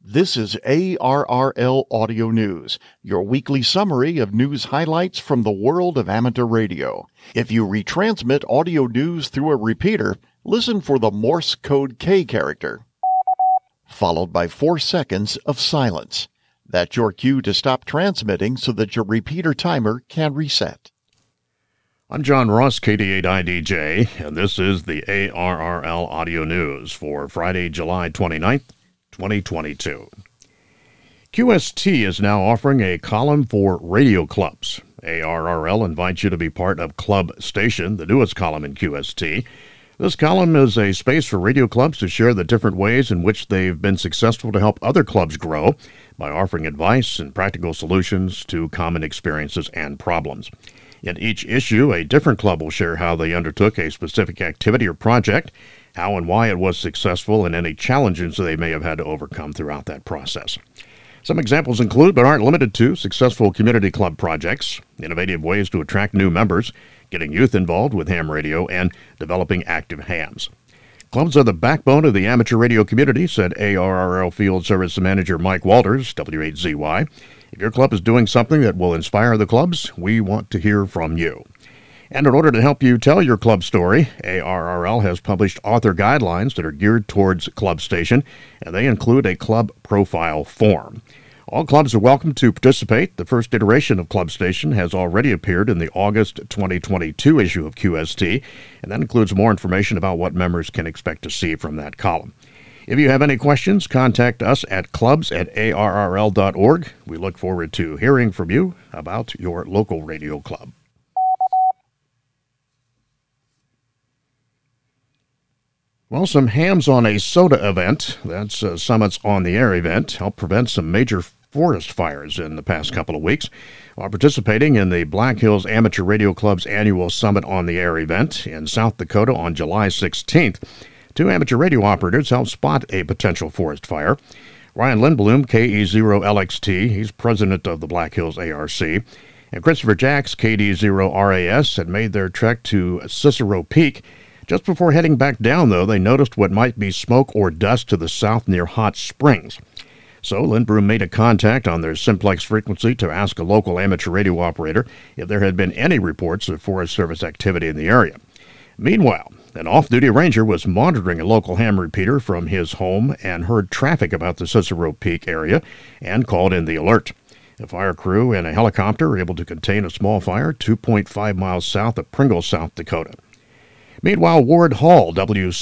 This is ARRL Audio News, your weekly summary of news highlights from the world of amateur radio. If you retransmit audio news through a repeater, listen for the Morse code K character, followed by 4 seconds of silence. That's your cue to stop transmitting so that your repeater timer can reset. I'm John Ross, KD8IDJ, and this is the ARRL Audio News for Friday, July 29th, 2022. QST is now offering a column for radio clubs. ARRL invites you to be part of Club Station, the newest column in QST. This column is a space for radio clubs to share the different ways in which they've been successful to help other clubs grow by offering advice and practical solutions to common experiences and problems. In each issue, a different club will share how they undertook a specific activity or project, how and why it was successful, and any challenges they may have had to overcome throughout that process. Some examples include, but aren't limited to, successful community club projects, innovative ways to attract new members, getting youth involved with ham radio, and developing active hams. Clubs are the backbone of the amateur radio community, said ARRL Field Service Manager Mike Walters, W8ZY. If your club is doing something that will inspire the clubs, we want to hear from you. And in order to help you tell your club story, ARRL has published author guidelines that are geared towards Club Station, and they include a club profile form. All clubs are welcome to participate. The first iteration of Club Station has already appeared in the August 2022 issue of QST, and that includes more information about what members can expect to see from that column. If you have any questions, contact us at clubs@arrl.org. We look forward to hearing from you about your local radio club. Well, some hams on a soda event, that's Summits on the Air event, helped prevent some major forest fires in the past couple of weeks. While participating in the Black Hills Amateur Radio Club's annual Summit on the Air event in South Dakota on July 16th, 2 amateur radio operators helped spot a potential forest fire. Ryan Lindblom, KE0LXT, he's president of the Black Hills ARC, and Christopher Jacks, KD0RAS, had made their trek to Cicero Peak. Just before heading back down, though, they noticed what might be smoke or dust to the south near Hot Springs. So Lindblom made a contact on their simplex frequency to ask a local amateur radio operator if there had been any reports of Forest Service activity in the area. Meanwhile, an off-duty ranger was monitoring a local ham repeater from his home and heard traffic about the Cicero Peak area and called in the alert. The fire crew and a helicopter were able to contain a small fire 2.5 miles south of Pringle, South Dakota. Meanwhile, Ward Hall,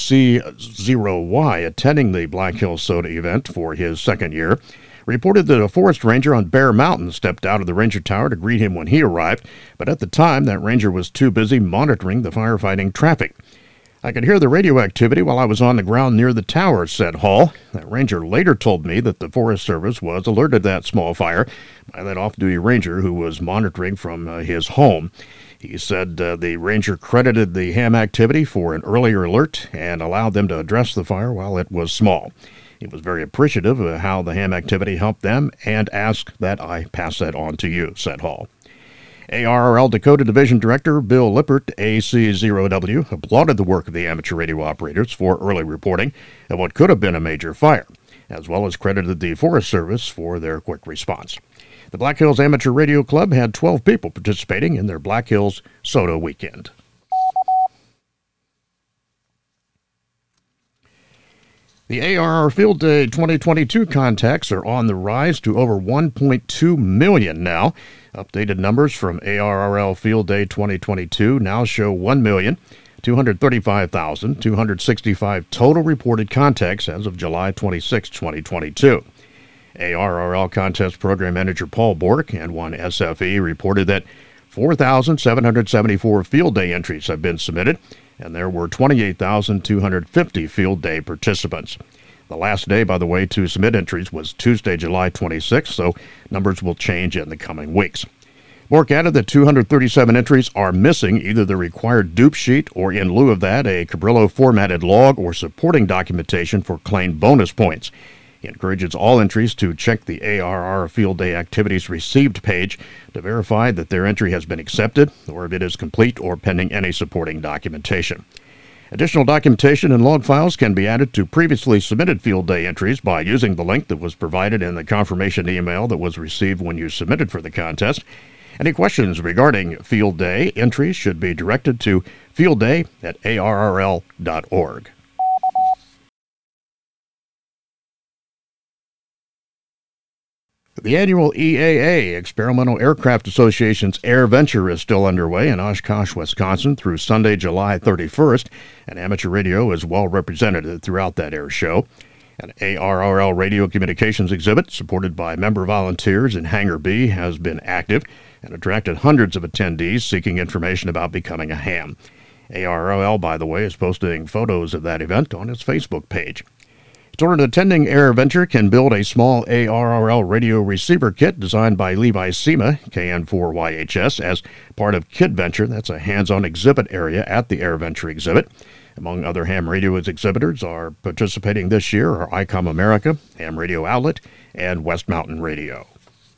WC0Y, attending the Black Hills Soda event for his second year, reported that a forest ranger on Bear Mountain stepped out of the ranger tower to greet him when he arrived, but at the time that ranger was too busy monitoring the firefighting traffic. I could hear the radio activity while I was on the ground near the tower, said Hall. That ranger later told me that the Forest Service was alerted to that small fire by that off-duty ranger who was monitoring from his home. He said the ranger credited the ham activity for an earlier alert and allowed them to address the fire while it was small. He was very appreciative of how the ham activity helped them and asked that I pass that on to you, said Hall. ARRL Dakota Division Director Bill Lippert, AC0W, applauded the work of the amateur radio operators for early reporting of what could have been a major fire, as well as credited the Forest Service for their quick response. The Black Hills Amateur Radio Club had 12 people participating in their Black Hills Soda Weekend. The ARR Field Day 2022 contacts are on the rise to over 1.2 million now. Updated numbers from ARRL Field Day 2022 now show 1,235,265 total reported contacts as of July 26, 2022. ARRL Contest Program Manager Paul Bork and one SFE reported that 4,774 field day entries have been submitted, and there were 28,250 field day participants. The last day, by the way, to submit entries was Tuesday, July 26th, so numbers will change in the coming weeks. Bork added that 237 entries are missing either the required dupe sheet or, in lieu of that, a Cabrillo formatted log or supporting documentation for claimed bonus points. He encourages all entries to check the ARR Field Day Activities Received page to verify that their entry has been accepted or if it is complete or pending any supporting documentation. Additional documentation and log files can be added to previously submitted field day entries by using the link that was provided in the confirmation email that was received when you submitted for the contest. Any questions regarding field day entries should be directed to fieldday@arrl.org. The annual EAA, Experimental Aircraft Association's AirVenture, is still underway in Oshkosh, Wisconsin through Sunday, July 31st, and amateur radio is well represented throughout that air show. An ARRL radio communications exhibit supported by member volunteers in Hangar B has been active and attracted hundreds of attendees seeking information about becoming a ham. ARRL, by the way, is posting photos of that event on its Facebook page. Children attending AirVenture can build a small ARRL radio receiver kit designed by Levi Sema, KN4YHS, as part of KidVenture. That's a hands-on exhibit area at the AirVenture exhibit. Among other ham radio exhibitors are participating this year are ICOM America, Ham Radio Outlet, and West Mountain Radio.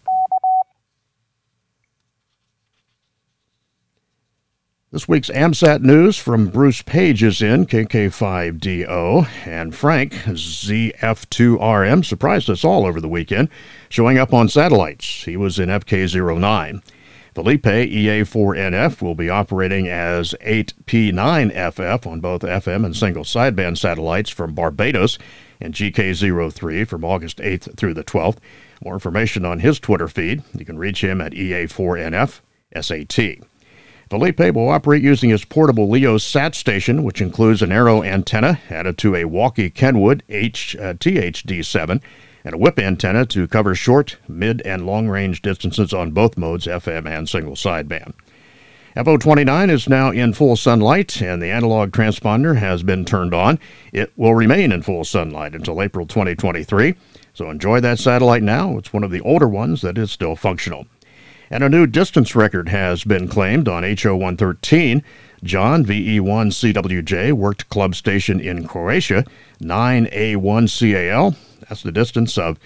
This week's AMSAT news from Bruce Page is in KK5DO, and Frank, ZF2RM, surprised us all over the weekend, showing up on satellites. He was in FK09. Felipe, EA4NF, will be operating as 8P9FF on both FM and single sideband satellites from Barbados, and GK03 from August 8th through the 12th. More information on his Twitter feed. You can reach him at EA4NF SAT. Felipe will operate using his portable LEO SAT station, which includes an Arrow antenna added to a Walkie Kenwood THD7 and a whip antenna to cover short, mid, and long-range distances on both modes, FM and single sideband. FO29 is now in full sunlight, and the analog transponder has been turned on. It will remain in full sunlight until April 2023, so enjoy that satellite now. It's one of the older ones that is still functional. And a new distance record has been claimed on HO113. John, VE1CWJ, worked club station in Croatia, 9A1CAL. That's the distance of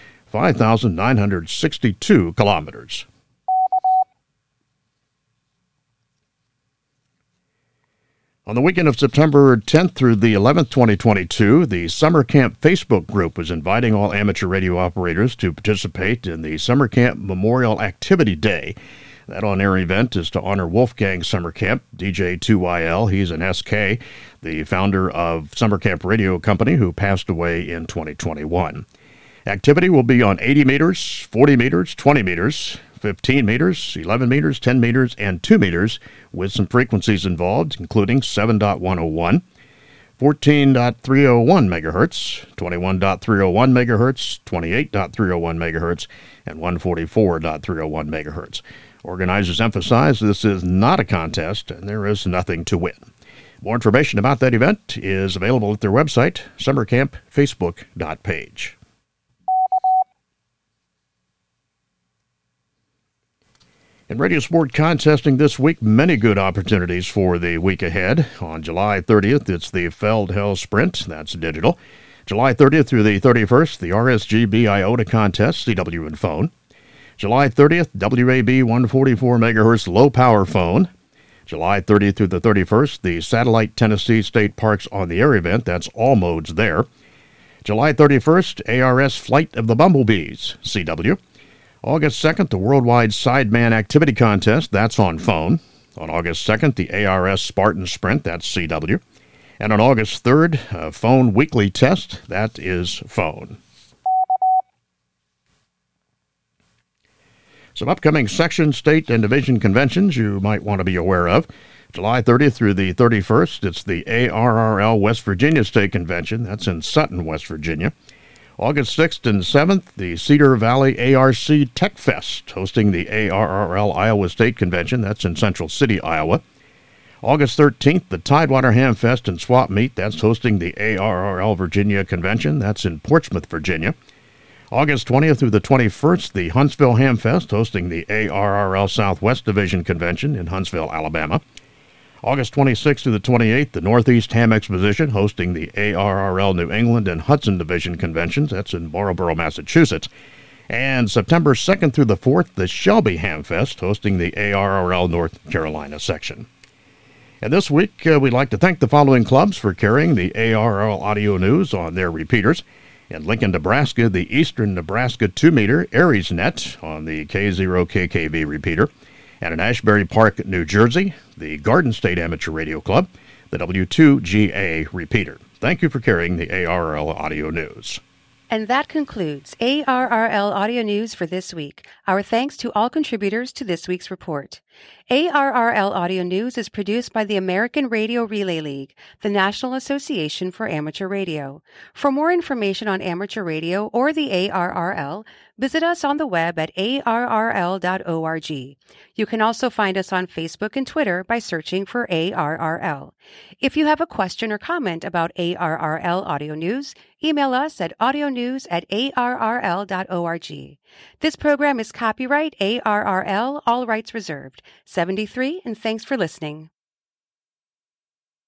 5,962 kilometers. On the weekend of September 10th through the 11th, 2022, the Summer Camp Facebook group was inviting all amateur radio operators to participate in the Summer Camp Memorial Activity Day. That on-air event is to honor Wolfgang Summer Camp, DJ2YL. He's an SK, the founder of Summer Camp Radio Company, who passed away in 2021. Activity will be on 80 meters, 40 meters, 20 meters, 15 meters, 11 meters, 10 meters, and 2 meters, with some frequencies involved, including 7.101, 14.301 megahertz, 21.301 megahertz, 28.301 megahertz, and 144.301 megahertz. Organizers emphasize this is not a contest, and there is nothing to win. More information about that event is available at their website, summercampfacebook.page. In radio sport contesting this week, many good opportunities for the week ahead. On July 30th, it's the Feldhell Sprint. That's digital. July 30th through the 31st, the RSGB IOTA contest, CW and phone. July 30th, WAB 144 megahertz low power phone. July 30th through the 31st, the Satellite Tennessee State Parks on the Air event. That's all modes there. July 31st, ARS Flight of the Bumblebees, CW. August 2nd, the Worldwide Sideman Activity Contest, that's on phone. On August 2nd, the ARS Spartan Sprint, that's CW. And on August 3rd, a phone weekly test, that is phone. Some upcoming section, state, and division conventions you might want to be aware of. July 30th through the 31st, it's the ARRL West Virginia State Convention, that's in Sutton, West Virginia. August 6th and 7th, the Cedar Valley ARC Tech Fest, hosting the ARRL Iowa State Convention. That's in Central City, Iowa. August 13th, the Tidewater Ham Fest and Swap Meet. That's hosting the ARRL Virginia Convention. That's in Portsmouth, Virginia. August 20th through the 21st, the Huntsville Ham Fest, hosting the ARRL Southwest Division Convention in Huntsville, Alabama. August 26th through the 28th, the Northeast Ham Exposition, hosting the ARRL New England and Hudson Division Conventions. That's in Marlborough, Massachusetts. And September 2nd through the 4th, the Shelby Ham Fest, hosting the ARRL North Carolina section. And this week, we'd like to thank the following clubs for carrying the ARRL audio news on their repeaters. In Lincoln, Nebraska, the Eastern Nebraska 2-meter AriesNet on the K0KKV repeater. And in Ashbury Park, New Jersey, the Garden State Amateur Radio Club, the W2GA repeater. Thank you for carrying the ARRL audio news. And that concludes ARRL Audio News for this week. Our thanks to all contributors to this week's report. ARRL Audio News is produced by the American Radio Relay League, the National Association for Amateur Radio. For more information on amateur radio or the ARRL, visit us on the web at arrl.org. You can also find us on Facebook and Twitter by searching for ARRL. If you have a question or comment about ARRL Audio News, email us at audionews@arrl.org. This program is copyright ARRL, all rights reserved. 73, and thanks for listening.